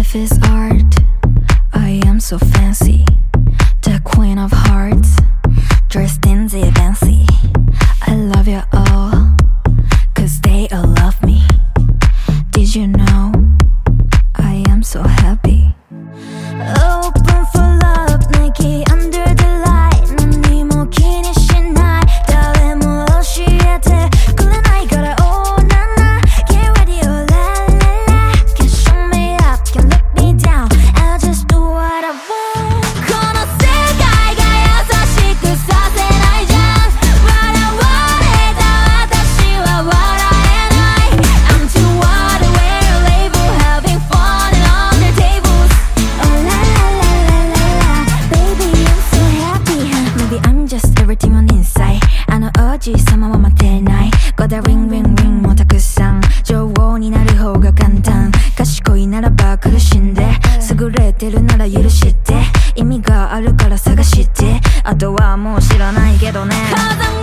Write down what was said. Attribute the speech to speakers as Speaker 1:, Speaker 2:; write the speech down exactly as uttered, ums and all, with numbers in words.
Speaker 1: Life is art. I am so fancy. The queen of hearts, dressed in the fancy. I love you all, cause they all love me. Did you know I am so happy? Open for love, Nike under the light. 何も気にしない、誰も教えてくれないから。Oh na na, get ready, oh la la la. Can show me up, can look me down. I'll just do what I want. この世界が優しくさせないじゃん。笑われた私は笑えない。I'm too wide aware, label having fun on the tables. Oh la la la la la la, baby I'm so happy. Maybe I'm just everything on inside. あの王子様は待てない。こだリンリンリンもたくさん。女王になる方が簡単。賢いならば苦しんで、優れてるなら許して。意味があるから探して。あとはもう知らないけどね。 Cause I'm